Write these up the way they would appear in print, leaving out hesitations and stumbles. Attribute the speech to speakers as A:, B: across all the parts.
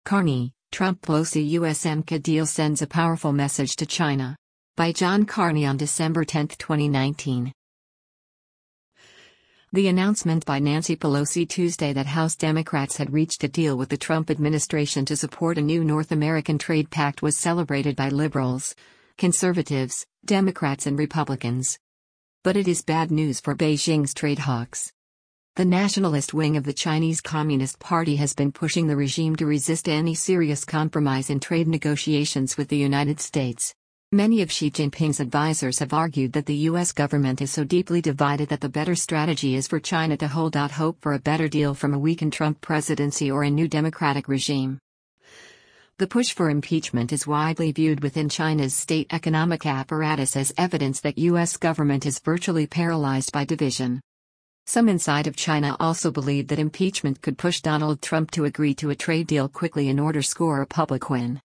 A: Carney, Trump-Pelosi-US-MCA deal sends a powerful message to China. By John Carney on December 10, 2019. The announcement by Nancy Pelosi Tuesday that House Democrats had reached a deal with the Trump administration to support a new North American trade pact was celebrated by liberals, conservatives, Democrats and Republicans. But it is bad news for Beijing's trade hawks. The nationalist wing of the Chinese Communist Party has been pushing the regime to resist any serious compromise in trade negotiations with the United States. Many of Xi Jinping's advisors have argued that the U.S. government is so deeply divided that the better strategy is for China to hold out hope for a better deal from a weakened Trump presidency or a new democratic regime. The push for impeachment is widely viewed within China's state economic apparatus as evidence that U.S. government is virtually paralyzed by division. Some inside of China also believe that impeachment could push Donald Trump to agree to a trade deal quickly in order to score a public win.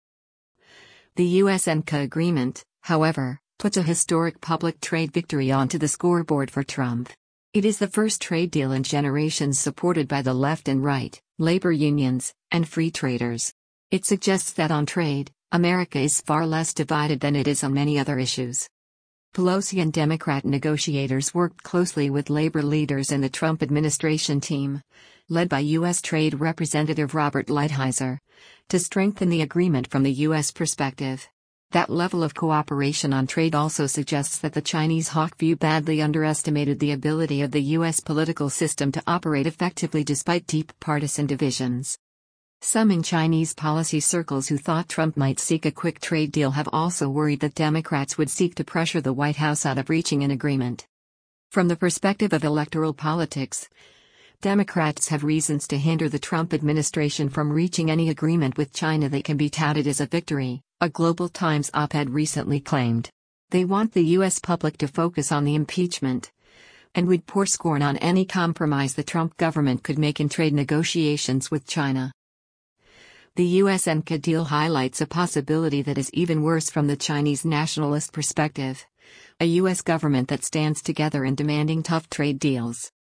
A: The US-MCA agreement, however, puts a historic public trade victory onto the scoreboard for Trump. It is the first trade deal in generations supported by the left and right, labor unions, and free traders. It suggests that on trade, America is far less divided than it is on many other issues. Pelosi and Democrat negotiators worked closely with labor leaders in the Trump administration team, led by U.S. Trade Representative Robert Lighthizer, to strengthen the agreement from the U.S. perspective. That level of cooperation on trade also suggests that the Chinese hawk view badly underestimated the ability of the U.S. political system to operate effectively despite deep partisan divisions. Some in Chinese policy circles who thought Trump might seek a quick trade deal have also worried that Democrats would seek to pressure the White House out of reaching an agreement. From the perspective of electoral politics, Democrats have reasons to hinder the Trump administration from reaching any agreement with China that can be touted as a victory, a Global Times op-ed recently claimed. They want the U.S. public to focus on the impeachment, and would pour scorn on any compromise the Trump government could make in trade negotiations with China. The US-MCA deal highlights a possibility that is even worse from the Chinese nationalist perspective: a U.S. government that stands together in demanding tough trade deals.